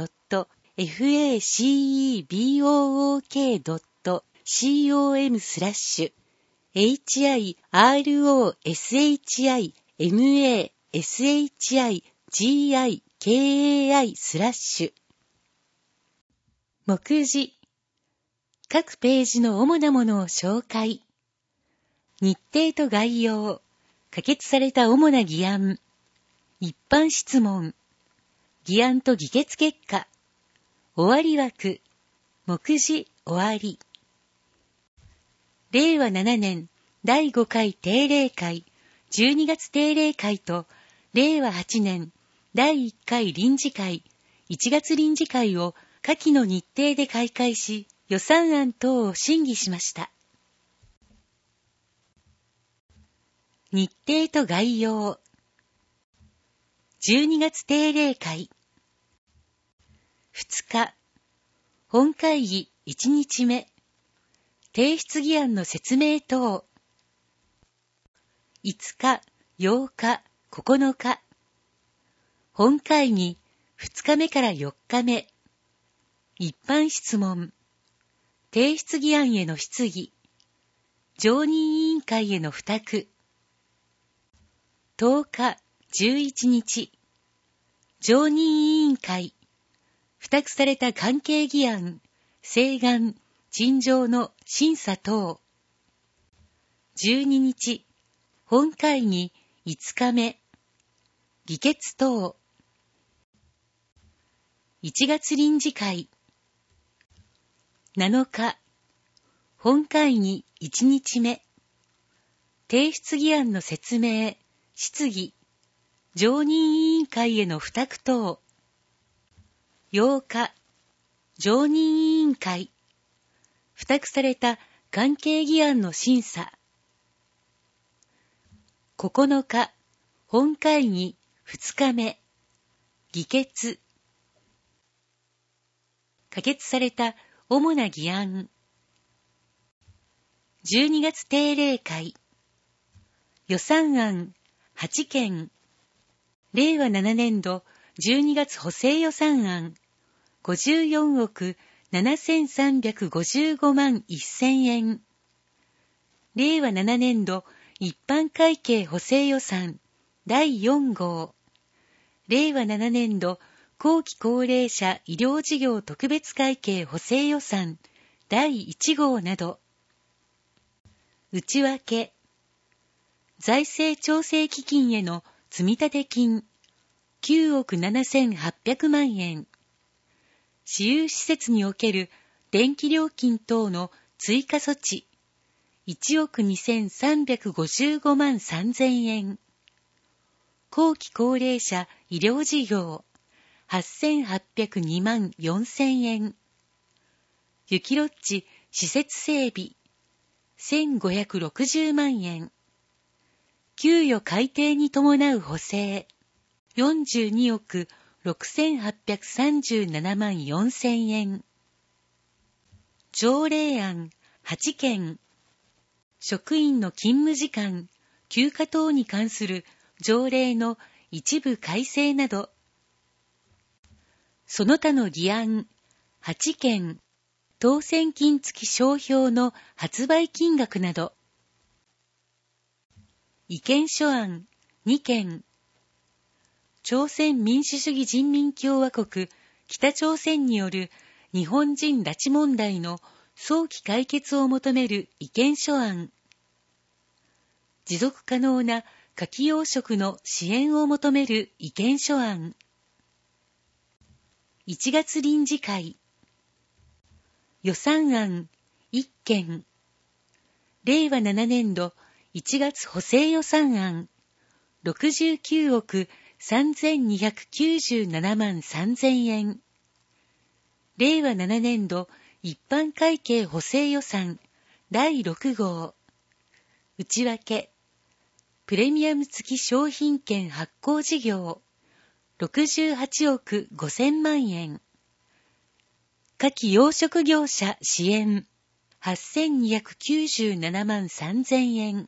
www.facebook.com/hiroshimaShigikai/目次。各ページの主なものを紹介。日程と概要。可決された主な議案。一般質問。議案と議決結果。終わり枠。目次終わり。令和7年第5回定例会、12月定例会と、令和8年第1回臨時会、1月臨時会を下記の日程で開会し、予算案等を審議しました。日程と概要。12月定例会。2日。本会議1日目。提出議案の説明等。5日、8日、9日。本会議2日目から4日目。一般質問。提出議案への質疑。常任委員会への付託。10日、11日。常任委員会。付託された関係議案、請願、陳情の審査等。12日。本会議5日目。議決等。1月臨時会。7日。本会議1日目。提出議案の説明、質疑、常任委員会への付託等。8日。常任委員会。付託された関係議案の審査。9日。本会議2日目。議決。可決された主な議案。12月定例会。予算案8件。令和7年度12月補正予算案54億7355万1000円。令和7年度一般会計補正予算第4号。令和7年度後期高齢者医療事業特別会計補正予算第1号など。内訳。財政調整基金への積立金9億7800万円。私有施設における電気料金等の追加措置1億2355万3000円。後期高齢者医療事業8802万4000円。雪ロッジ施設整備1560万円。給与改定に伴う補正42億6837万4000円。条例案8件。職員の勤務時間、休暇等に関する条例の一部改正など。その他の議案8件。当選金付商標の発売金額など。意見書案2件。朝鮮民主主義人民共和国北朝鮮による日本人拉致問題の早期解決を求める意見書案。持続可能な牡蠣養殖の支援を求める意見書案。1月臨時会。予算案1件。令和7年度1月補正予算案69億3297万3000円。令和7年度一般会計補正予算第6号。内訳。プレミアム付き商品券発行事業68億5000万円。牡蠣養殖業者支援8297万3000円。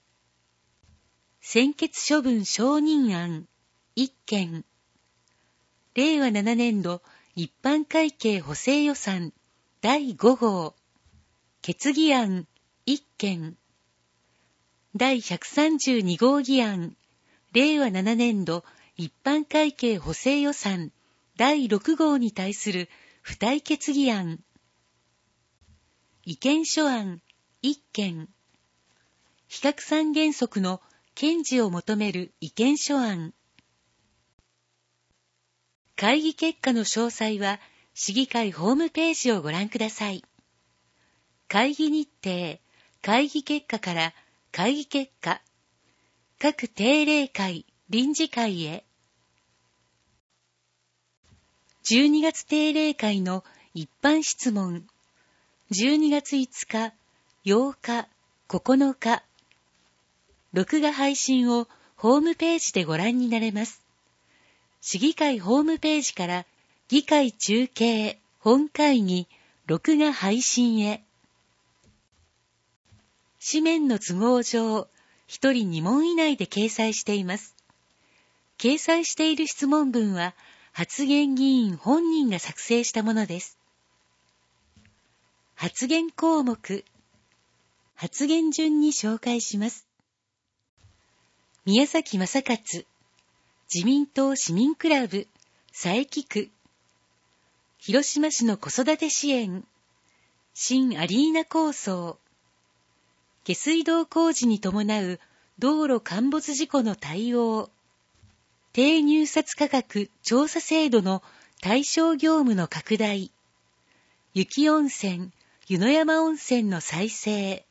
専決処分承認案1件。令和7年度一般会計補正予算第5号。決議案1件。第132号議案。令和7年度一般会計補正予算第6号に対する付帯決議案。意見書案1件。非核三原則の堅持を求める意見書案。会議結果の詳細は市議会ホームページをご覧ください。会議日程、会議結果から会議結果、各定例会、臨時会へ。12月定例会の一般質問。12月5日、8日、9日。録画配信をホームページでご覧になれます。市議会ホームページから議会中継、本会議、録画配信へ。紙面の都合上、1人2問以内で掲載しています。掲載している質問文は、発言議員本人が作成したものです。発言項目。発言順に紹介します。宮崎正勝、自民党市民クラブ、佐伯区。広島市の子育て支援、新アリーナ構想。下水道工事に伴う道路陥没事故の対応。低入札価格調査制度の対象業務の拡大。雪温泉、湯の山温泉の再生。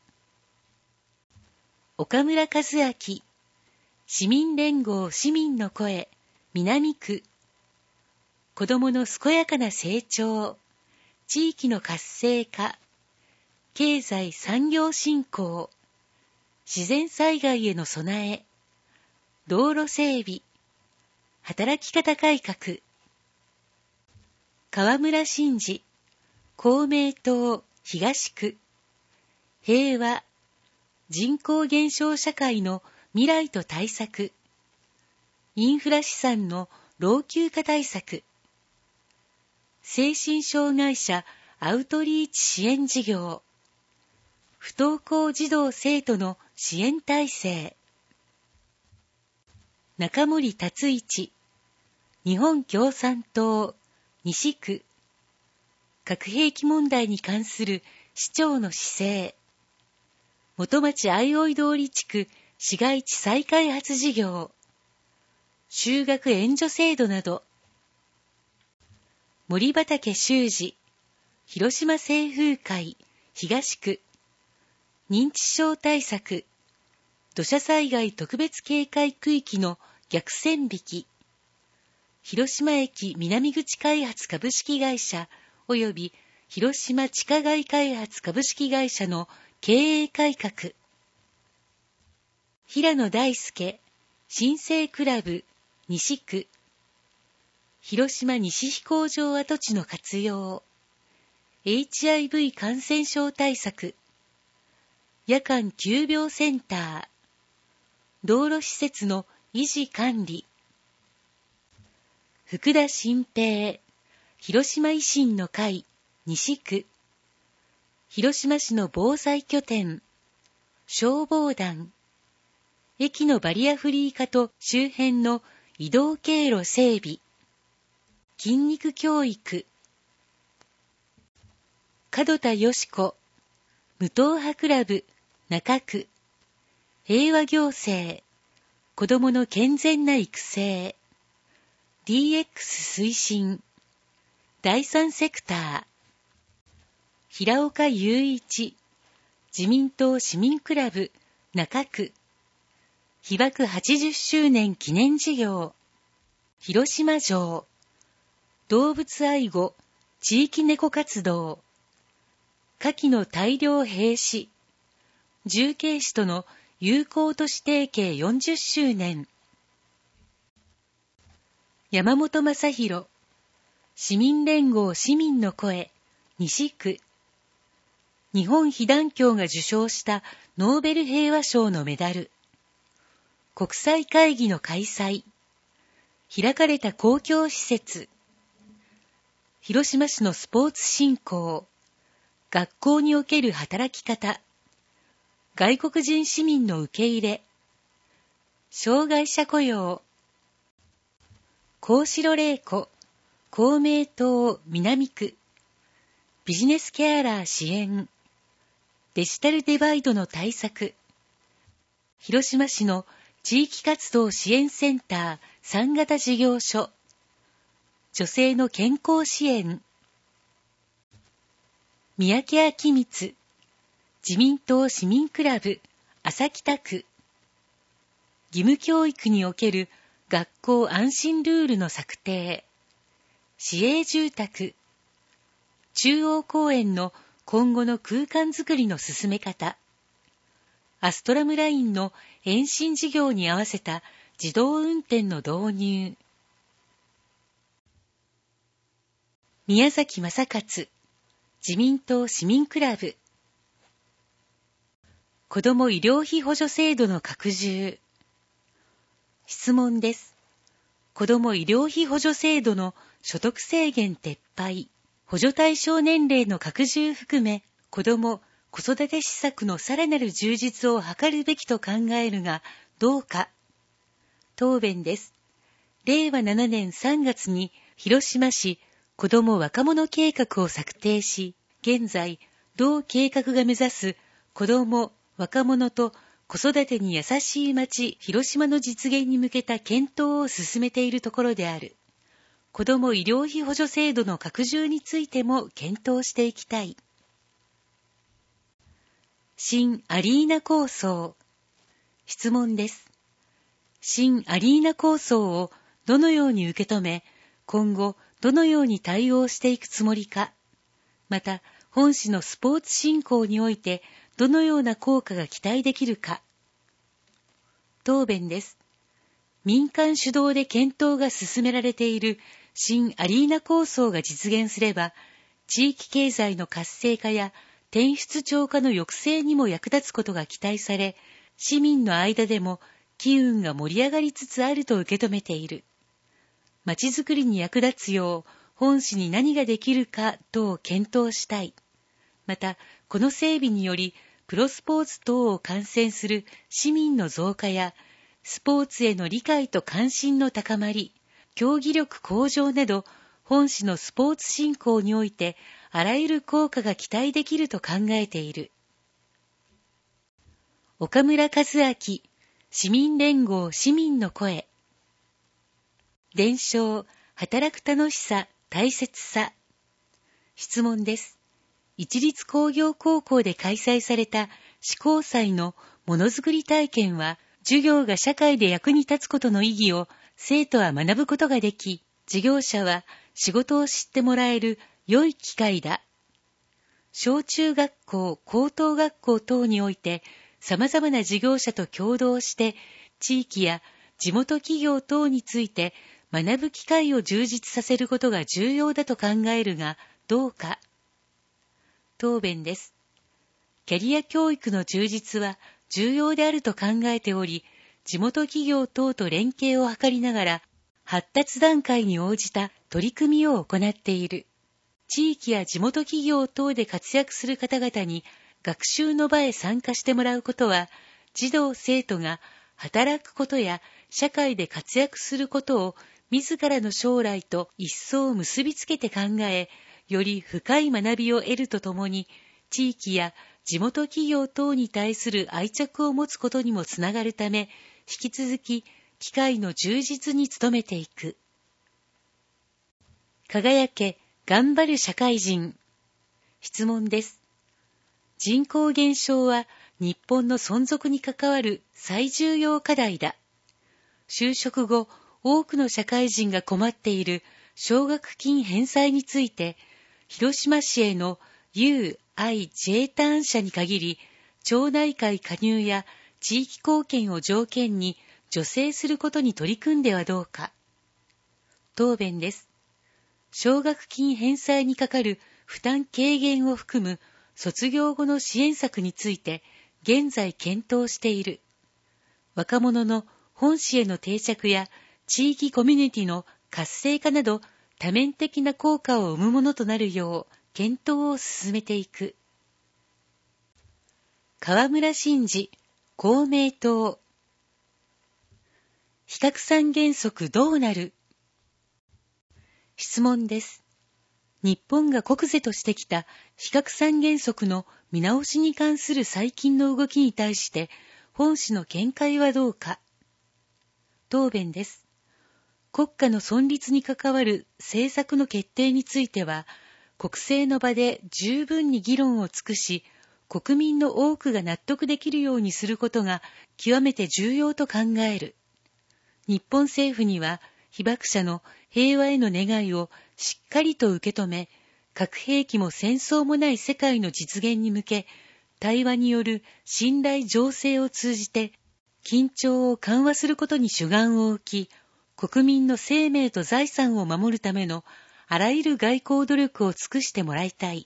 岡村和明、市民連合市民の声、南区。子どもの健やかな成長、地域の活性化、経済産業振興、自然災害への備え、道路整備、働き方改革。河村真治、公明党東区。平和、人口減少社会の未来と対策。インフラ資産の老朽化対策。精神障害者アウトリーチ支援事業。不登校児童生徒の支援体制。中森達一、 日本共産党西区核兵器問題に関する市長の姿勢、元町相生通り地区市街地再開発事業、就学援助制度など、森畑修司広島清風会東区認知症対策、土砂災害特別警戒区域の逆線引き、広島駅南口開発株式会社及び広島地下街開発株式会社の経営改革、平野大輔新生クラブ西区、広島西飛行場跡地の活用、HIV 感染症対策、夜間急病センター、道路施設の維持管理、福田新平広島維新の会西区、広島市の防災拠点、消防団、駅のバリアフリー化と周辺の移動経路整備、筋肉教育、門田よし子無党派クラブ中区、平和行政、子どもの健全な育成、DX 推進、第三セクター、平岡雄一、自民党市民クラブ中区、被爆80周年記念事業、広島城、動物愛護、地域猫活動、牡蠣の大量閉止、重慶市との友好都市提携40周年、山本正弘、市民連合市民の声、西区、日本被団協が受賞したノーベル平和賞のメダル、国際会議の開催、開かれた公共施設、広島市のスポーツ振興、学校における働き方、外国人市民の受け入れ、障害者雇用、幸城玲子、公明党南区、ビジネスケアラー支援、デジタルデバイドの対策、広島市の地域活動支援センター3型事業所、女性の健康支援、三宅昭光、自民党市民クラブ朝北区、義務教育における学校安心ルールの策定、市営住宅、中央公園の今後の空間づくりの進め方、アストラムラインの延伸事業に合わせた自動運転の導入、宮崎正勝、自民党市民クラブ、子ども医療費補助制度の拡充。質問です。子ども医療費補助制度の所得制限撤廃、補助対象年齢の拡充含め、子ども・子育て施策のさらなる充実を図るべきと考えるが、どうか。答弁です。令和7年3月に広島市子ども若者計画を策定し、現在、同計画が目指す子ども・若者と子育てに優しい町広島の実現に向けた検討を進めているところである。子ども医療費補助制度の拡充についても検討していきたい。新アリーナ構想。質問です。新アリーナ構想をどのように受け止め、今後どのように対応していくつもりか、また本市のスポーツ振興においてどのような効果が期待できるか。答弁です。民間主導で検討が進められている新アリーナ構想が実現すれば、地域経済の活性化や転出超過の抑制にも役立つことが期待され、市民の間でも機運が盛り上がりつつあると受け止めている。まちづくりに役立つよう、本市に何ができるか等を検討したい。また、この整備により、プロスポーツ等を観戦する市民の増加や、スポーツへの理解と関心の高まり、 競技力向上など、本市のスポーツ振興において、あらゆる効果が期待できると考えている。岡村和明、市民連合市民の声。伝承、働く楽しさ、大切さ。質問です。市立工業高校で開催された試行祭のものづくり体験は、授業が社会で役に立つことの意義を生徒は学ぶことができ、事業者は仕事を知ってもらえる良い機会だ。小中学校、高等学校等において、様々な事業者と共同して、地域や地元企業等について学ぶ機会を充実させることが重要だと考えるが、どうか。答弁です。キャリア教育の充実は重要であると考えており、地元企業等と連携を図りながら、発達段階に応じた取り組みを行っている。地域や地元企業等で活躍する方々に学習の場へ参加してもらうことは、児童生徒が働くことや社会で活躍することを自らの将来と一層結びつけて考え、より深い学びを得るとともに、地域や地元企業等に対する愛着を持つことにもつながるため、引き続き機会の充実に努めていく。輝け、頑張る社会人。質問です。人口減少は日本の存続に関わる最重要課題だ。就職後、多くの社会人が困っている奨学金返済について、広島市への U.I.J ターン社に限り、町内会加入や地域貢献を条件に助成することに取り組んではどうか。答弁です。奨学金返済にかかる負担軽減を含む卒業後の支援策について現在検討している。若者の本市への定着や地域コミュニティの活性化など多面的な効果を生むものとなるよう検討を進めていく。河村真治、公明党。非核三原則どうなる？質問です。日本が国是としてきた非核三原則の見直しに関する最近の動きに対して、本市の見解はどうか。答弁です。国家の存立に関わる政策の決定については、国政の場で十分に議論を尽くし、国民の多くが納得できるようにすることが極めて重要と考える。日本政府には、被爆者の平和への願いをしっかりと受け止め、核兵器も戦争もない世界の実現に向け、対話による信頼醸成を通じて、緊張を緩和することに主眼を置き、国民の生命と財産を守るためのあらゆる外交努力を尽くしてもらいたい。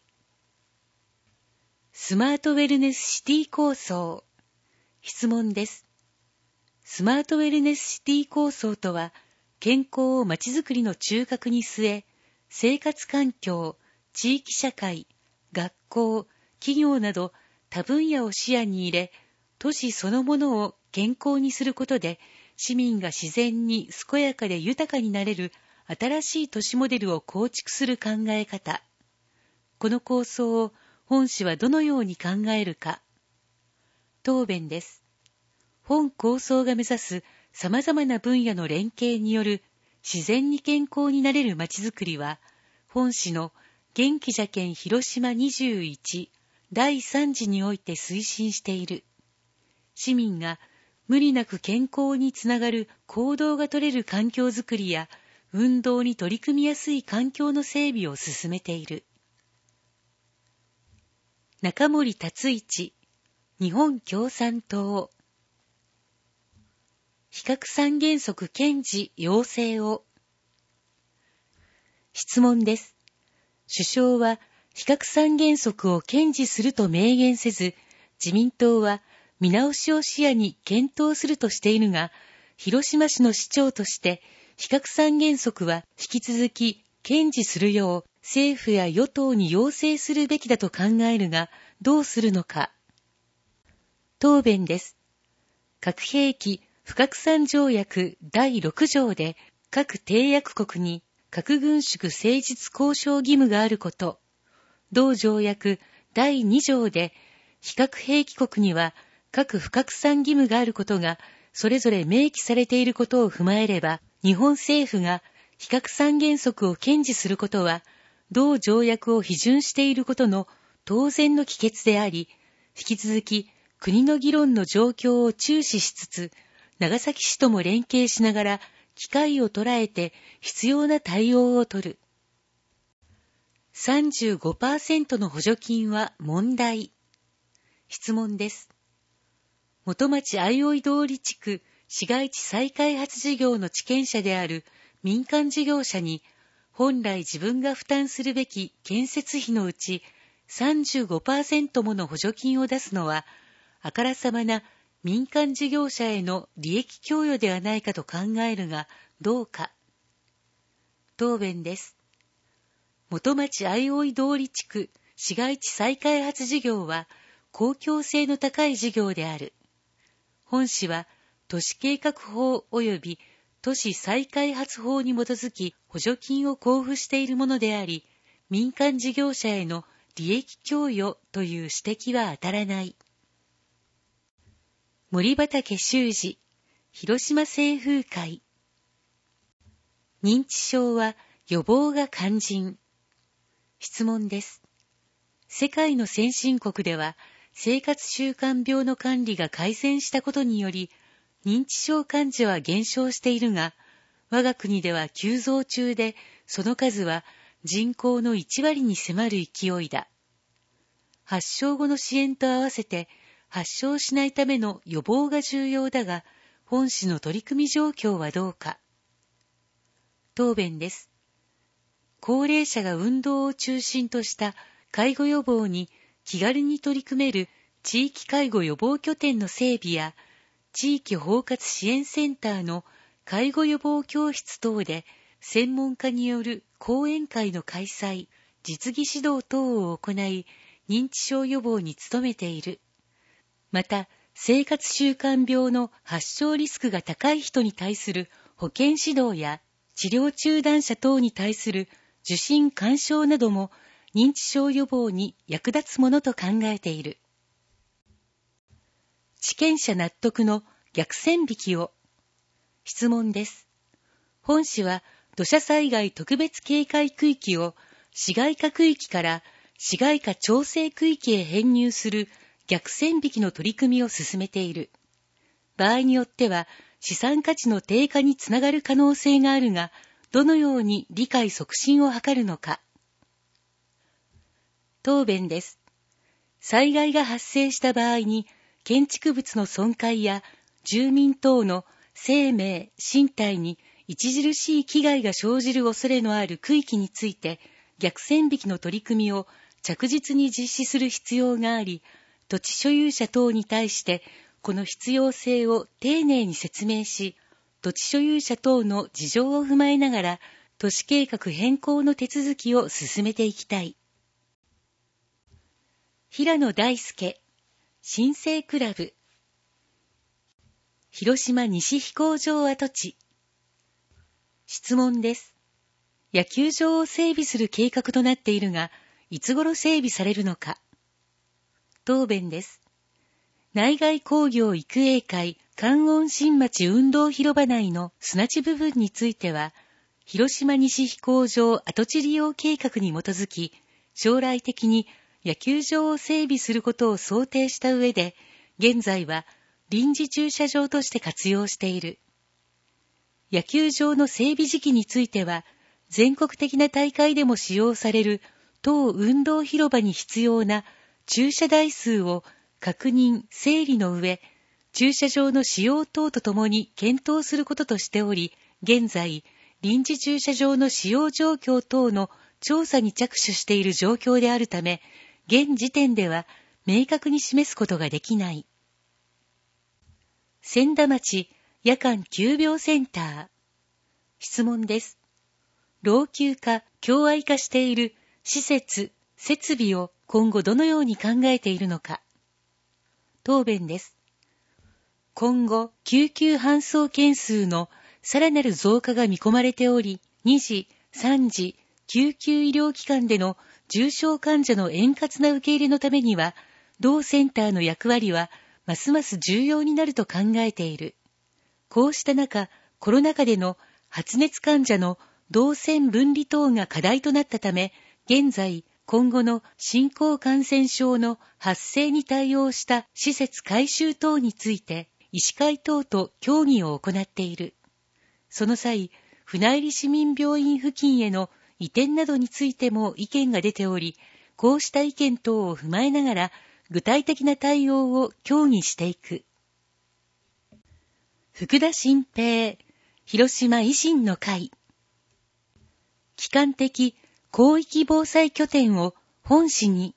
スマートウェルネスシティ構想。質問です。スマートウェルネスシティ構想とは、健康をまちづくりの中核に据え、生活環境、地域社会、学校、企業など多分野を視野に入れ、都市そのものを健康にすることで、市民が自然に健やかで豊かになれる新しい都市モデルを構築する考え方。この構想を本市はどのように考えるか。答弁です。本構想が目指す様々な分野の連携による自然に健康になれるまちづくりは、本市の元気じゃけん広島21第3次において推進している。市民が無理なく健康につながる行動が取れる環境づくりや運動に取り組みやすい環境の整備を進めている。中森達一、日本共産党。非核三原則堅持要請を。質問です。首相は非核三原則を堅持すると明言せず、自民党は見直しを視野に検討するとしているが、広島市の市長として非核三原則は引き続き堅持するよう政府や与党に要請するべきだと考えるが、どうするのか。答弁です。核兵器不拡散条約第6条で各締約国に核軍縮誠実交渉義務があること、同条約第2条で非核兵器国には核不拡散義務があることがそれぞれ明記されていることを踏まえれば、日本政府が非拡散原則を堅持することは、同条約を批准していることの当然の帰結であり、引き続き国の議論の状況を注視しつつ、長崎市とも連携しながら機会を捉えて必要な対応を取る。35% の補助金は問題。質問です。元町相生通り地区市街地再開発事業の地権者である民間事業者に、本来自分が負担するべき建設費のうち 35% もの補助金を出すのは、あからさまな民間事業者への利益供与ではないかと考えるがどうか。答弁です。元町相生通り地区市街地再開発事業は公共性の高い事業である。本市は都市計画法及び都市再開発法に基づき補助金を交付しているものであり、民間事業者への利益供与という指摘は当たらない。森畠修二、広島清風会。認知症は予防が肝心。質問です。世界の先進国では生活習慣病の管理が改善したことにより、認知症患者は減少しているが、我が国では急増中で、その数は人口の1割に迫る勢いだ。発症後の支援と合わせて、発症しないための予防が重要だが、本市の取り組み状況はどうか。答弁です。高齢者が運動を中心とした介護予防に気軽に取り組める地域介護予防拠点の整備や、地域包括支援センターの介護予防教室等で専門家による講演会の開催、実技指導等を行い、認知症予防に努めている。また、生活習慣病の発症リスクが高い人に対する保健指導や、治療中断者等に対する受診勧奨なども認知症予防に役立つものと考えている。地権者納得の逆線引きを。質問です。本市は土砂災害特別警戒区域を市街化区域から市街化調整区域へ編入する逆線引きの取り組みを進めている。場合によっては資産価値の低下につながる可能性があるが、どのように理解促進を図るのか。答弁です。災害が発生した場合に、建築物の損壊や住民等の生命・身体に著しい危害が生じる恐れのある区域について、逆線引きの取り組みを着実に実施する必要があり、土地所有者等に対してこの必要性を丁寧に説明し、土地所有者等の事情を踏まえながら、都市計画変更の手続きを進めていきたい。平野大輔、新生クラブ。広島西飛行場跡地。質問です。野球場を整備する計画となっているが、いつ頃整備されるのか。答弁です。内外工業育英会関温新町運動広場内の砂地部分については、広島西飛行場跡地利用計画に基づき、将来的に野球場を整備することを想定した上で、現在は臨時駐車場として活用している。野球場の整備時期については、全国的な大会でも使用される当運動広場に必要な駐車台数を確認・整理の上、駐車場の使用等とともに検討することとしており、現在、臨時駐車場の使用状況等の調査に着手している状況であるため、現時点では明確に示すことができない。千田町夜間急病センター。質問です。老朽化・狭隘化している施設・設備を今後どのように考えているのか。答弁です。今後、救急搬送件数のさらなる増加が見込まれており、2次、3次、救急医療機関での重症患者の円滑な受け入れのためには、同センターの役割はますます重要になると考えている。こうした中、コロナ禍での発熱患者の動線分離等が課題となったため、現在、今後の新興感染症の発生に対応した施設改修等について、医師会等と協議を行っている。その際、船入市民病院付近への移転などについても意見が出ており、こうした意見等を踏まえながら、具体的な対応を協議していく。福田新平、広島維新の会。基幹的広域防災拠点を本市に。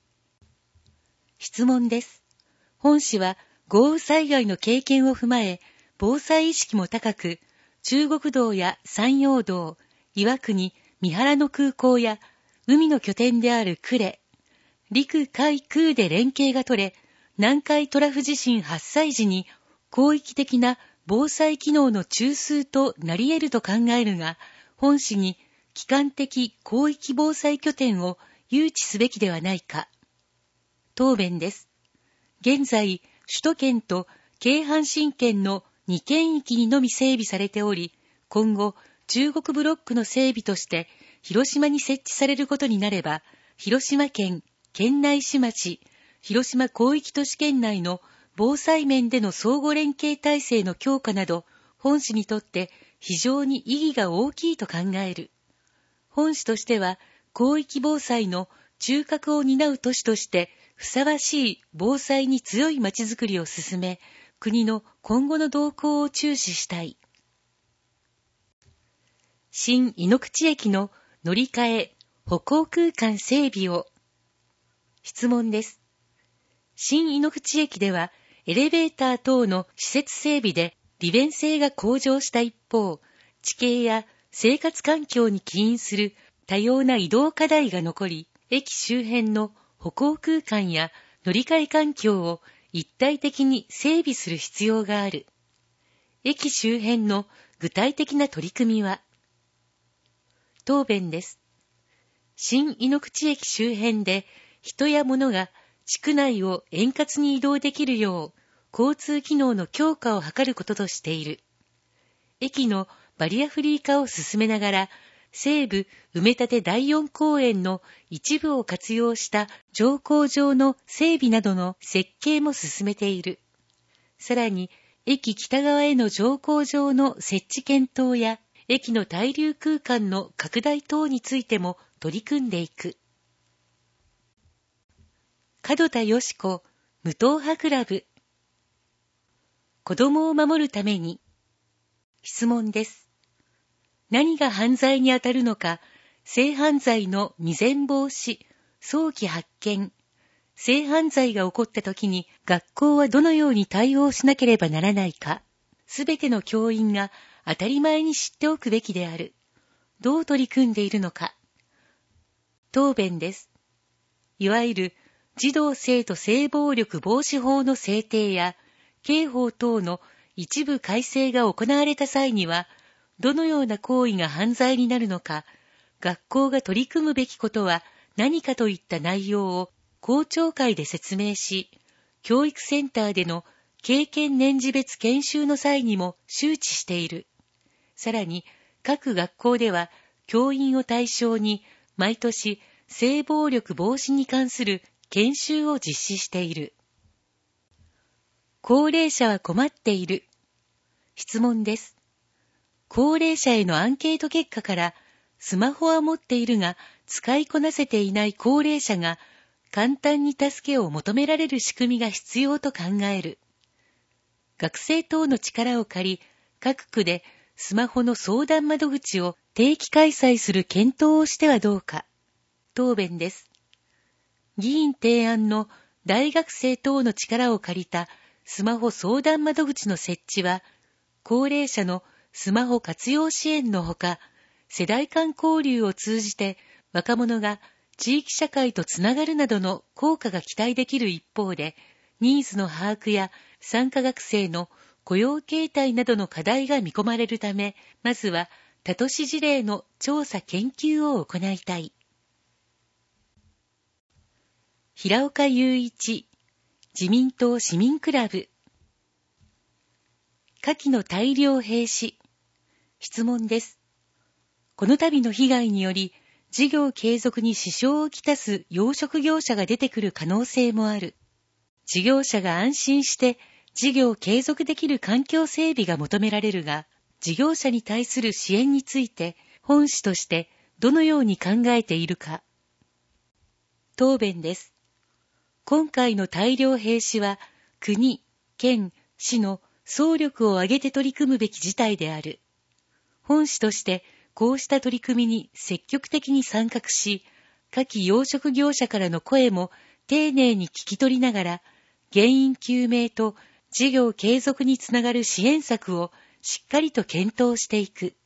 質問です。本市は豪雨災害の経験を踏まえ、防災意識も高く、中国道や山陽道、岩国、三原の空港や海の拠点である呉、陸海空で連携が取れ、南海トラフ地震発災時に広域的な防災機能の中枢となり得ると考えるが、本市に基幹的広域防災拠点を誘致すべきではないか。答弁です。現在、首都圏と京阪神圏の2県域にのみ整備されており、今後、中国ブロックの整備として広島に設置されることになれば、広島県、県内市町、広島広域都市圏内の防災面での相互連携体制の強化など、本市にとって非常に意義が大きいと考える。本市としては、広域防災の中核を担う都市として、ふさわしい防災に強いまちづくりを進め、国の今後の動向を注視したい。新井ノ口駅の乗り換え、歩行空間整備を。質問です。新井ノ口駅では、エレベーター等の施設整備で利便性が向上した一方、地形や生活環境に起因する多様な移動課題が残り、駅周辺の歩行空間や乗り換え環境を一体的に整備する必要がある。駅周辺の具体的な取り組みは。答弁です。新井ノ口駅周辺で人や物が地区内を円滑に移動できるよう交通機能の強化を図ることとしている。駅のバリアフリー化を進めながら、西部埋め立て第4公園の一部を活用した乗降場の整備などの設計も進めている。さらに、駅北側への乗降場の設置検討や、駅の滞留空間の拡大等についても取り組んでいく。門田よし子、無党派クラブ。子供を守るために。質問です。何が犯罪にあたるのか、性犯罪の未然防止、早期発見、性犯罪が起こったときに学校はどのように対応しなければならないか、すべての教員が当たり前に知っておくべきである。どう取り組んでいるのか。答弁です。いわゆる児童生徒性暴力防止法の制定や刑法等の一部改正が行われた際には、どのような行為が犯罪になるのか、学校が取り組むべきことは何かといった内容を校長会で説明し、教育センターでの経験年次別研修の際にも周知している。さらに、各学校では教員を対象に毎年性暴力防止に関する研修を実施している。高齢者は困っている。質問です。高齢者へのアンケート結果から、スマホは持っているが使いこなせていない高齢者が簡単に助けを求められる仕組みが必要と考える。学生等の力を借り、各区でスマホの相談窓口を定期開催する検討をしてはどうか。答弁です。議員提案の大学生等の力を借りたスマホ相談窓口の設置は、高齢者のスマホ活用支援のほか、世代間交流を通じて若者が地域社会とつながるなどの効果が期待できる一方で、ニーズの把握や参加学生の雇用形態などの課題が見込まれるため、まずは他都市事例の調査研究を行いたい。平岡雄一、自民党市民クラブ。牡蠣の大量閉止。質問です。この度の被害により、事業継続に支障をきたす養殖業者が出てくる可能性もある。事業者が安心して事業継続できる環境整備が求められるが、事業者に対する支援について本市としてどのように考えているか。答弁です。今回の大量閉止は国、県、市の総力を挙げて取り組むべき事態である。本市としてこうした取り組みに積極的に参画し、牡蠣養殖業者からの声も丁寧に聞き取りながら、原因究明と事業継続につながる支援策をしっかりと検討していく。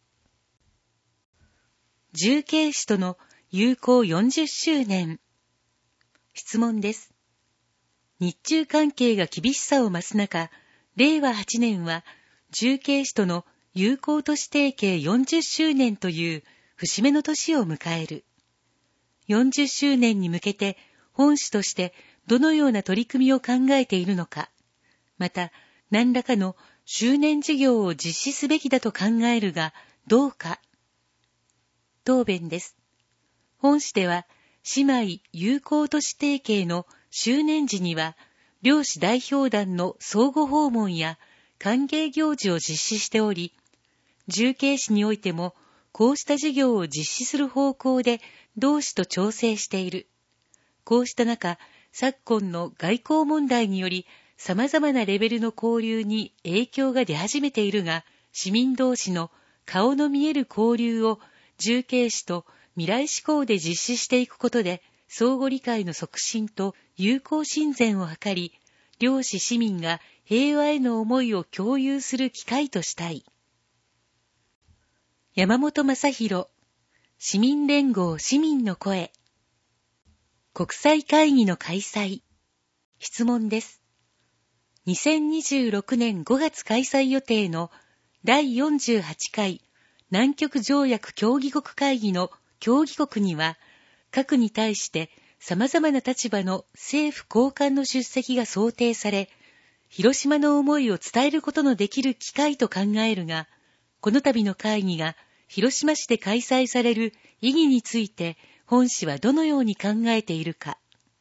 重慶市との友好40周年。質問です。日中関係が厳しさを増す中、令和8年は重慶市との友好都市提携40周年という節目の年を迎える。40周年に向けて本市としてどのような取り組みを考えているのか、また何らかの周年事業を実施すべきだと考えるがどうか。答弁です。本市では姉妹友好都市提携の周年時には両市代表団の相互訪問や歓迎行事を実施しており、重慶市においてもこうした事業を実施する方向で同市と調整している。こうした中、昨今の外交問題により様々なレベルの交流に影響が出始めているが、市民同士の顔の見える交流を重慶市と未来志向で実施していくことで、相互理解の促進と友好親善を図り、両市市民が平和への思いを共有する機会としたい。山本正弘、市民連合市民の声。国際会議の開催。質問です。2026年5月開催予定の第48回南極条約協議国会議の協議国には、各に対して様々な立場の政府高官の出席が想定され、広島の思いを伝えることのできる機会と考えるが、この度の会議が広島市で開催される意義について、本市はどのように考えているか。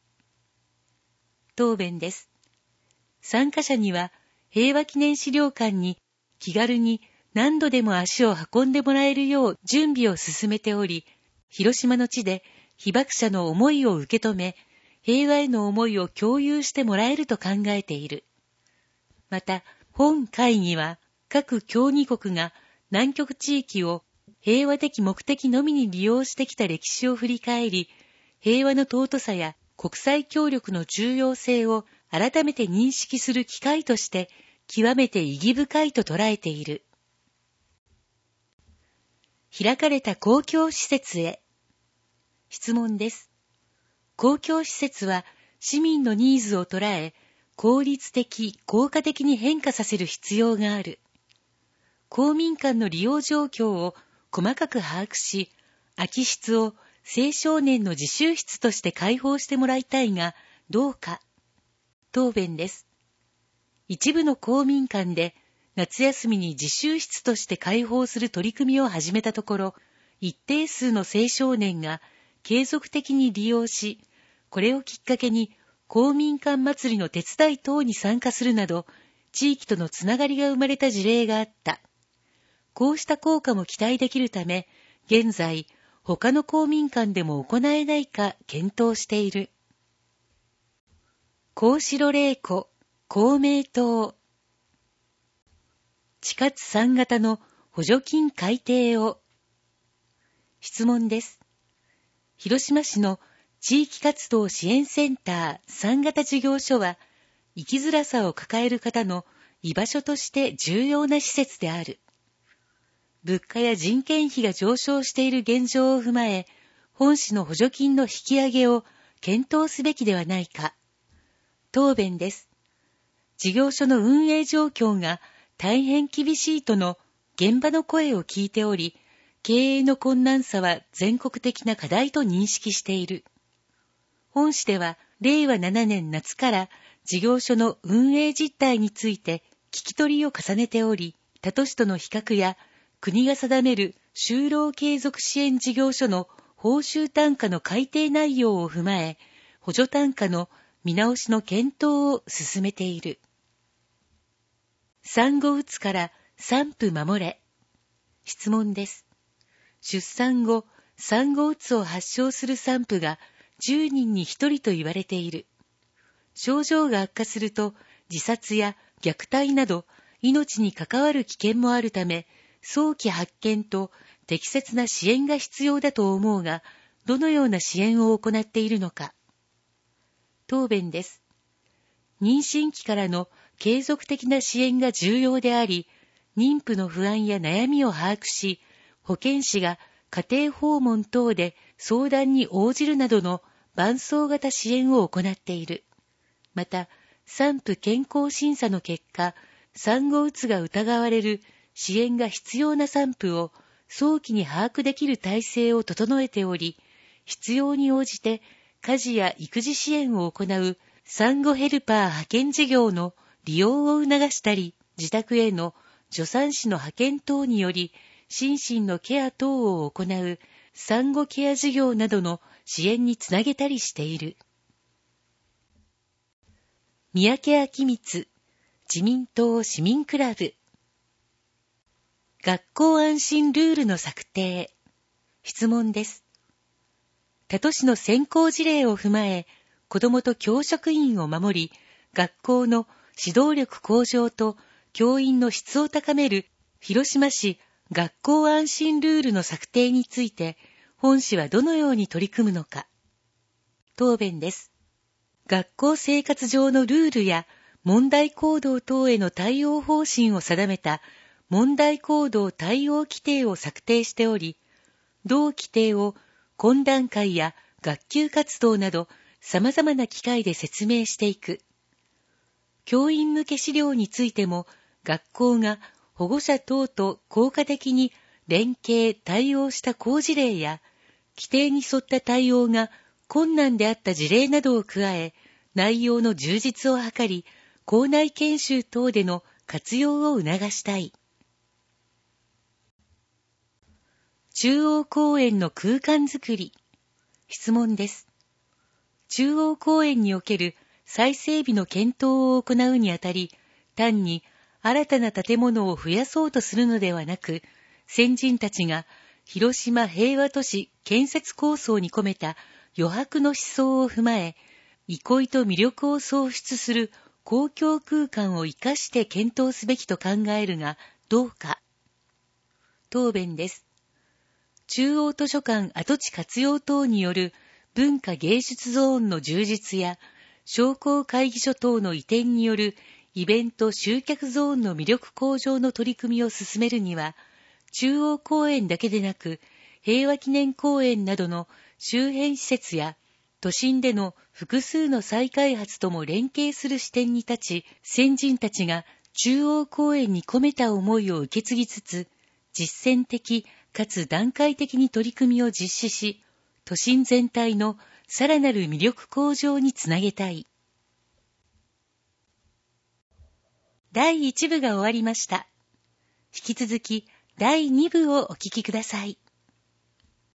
答弁です。参加者には平和記念資料館に気軽に何度でも足を運んでもらえるよう準備を進めており、広島の地で被爆者の思いを受け止め、平和への思いを共有してもらえると考えている。また、本会議は各協議国が南極地域を平和的目的のみに利用してきた歴史を振り返り、平和の尊さや国際協力の重要性を改めて認識する機会として極めて意義深いと捉えている。開かれた公共施設へ。質問です。公共施設は市民のニーズを捉え、効率的、効果的に変化させる必要がある。公民館の利用状況を細かく把握し、空き室を青少年の自習室として開放してもらいたいが、どうか。答弁です。一部の公民館で夏休みに自習室として開放する取り組みを始めたところ、一定数の青少年が継続的に利用し、これをきっかけに公民館祭りの手伝い等に参加するなど、地域とのつながりが生まれた事例があった。こうした効果も期待できるため、現在、他の公民館でも行えないか検討している。幸四郎玲子、公明党。地下3型の補助金改定を。質問です。広島市の地域活動支援センター3型事業所は、生きづらさを抱える方の居場所として重要な施設である。物価や人件費が上昇している現状を踏まえ、本市の補助金の引き上げを検討すべきではないか。答弁です。 事業所の運営状況が大変厳しいとの現場の声を聞いており、経営の困難さは全国的な課題と認識している。本誌では、令和7年夏から事業所の運営実態について聞き取りを重ねており、他都市との比較や国が定める就労継続支援事業所の報酬単価の改定内容を踏まえ、補助単価の見直しの検討を進めている。産後うつから産婦守れ。質問です。出産後、産後うつを発症する産婦が10人に1人と言われている。症状が悪化すると自殺や虐待など命に関わる危険もあるため、早期発見と適切な支援が必要だと思うが、どのような支援を行っているのか。答弁です。妊娠期からの継続的な支援が重要であり、妊婦の不安や悩みを把握し、保健師が家庭訪問等で相談に応じるなどの伴走型支援を行っている。また、産婦健康審査の結果、産後うつが疑われる支援が必要な産婦を早期に把握できる体制を整えており、必要に応じて家事や育児支援を行う産後ヘルパー派遣事業の利用を促したり、自宅への助産師の派遣等により、心身のケア等を行う産後ケア事業などの支援につなげたりしている。三宅昭光、自民党市民クラブ。学校安心ルールの策定。質問です。他都市の先行事例を踏まえ、子どもと教職員を守り、学校の指導力向上と教員の質を高める広島市学校安心ルールの策定について、本市はどのように取り組むのか。答弁です。学校生活上のルールや問題行動等への対応方針を定めた問題行動対応規定を策定しており、同規定を懇談会や学級活動など様々な機会で説明していく。教員向け資料についても、学校が保護者等と効果的に連携・対応した好事例や、規定に沿った対応が困難であった事例などを加え、内容の充実を図り、校内研修等での活用を促したい。中央公園の空間づくり。質問です。中央公園における再整備の検討を行うにあたり、単に新たな建物を増やそうとするのではなく、先人たちが広島平和都市建設構想に込めた余白の思想を踏まえ、憩いと魅力を創出する公共空間を生かして検討すべきと考えるが、どうか。答弁です。中央図書館跡地活用等による文化芸術ゾーンの充実や、商工会議所等の移転によるイベント集客ゾーンの魅力向上の取り組みを進めるには、中央公園だけでなく、平和記念公園などの周辺施設や、都心での複数の再開発とも連携する視点に立ち、先人たちが中央公園に込めた思いを受け継ぎつつ、実践的かつ段階的に取り組みを実施し、都心全体のさらなる魅力向上につなげたい。第1部が終わりました。引き続き第2部をお聞きください。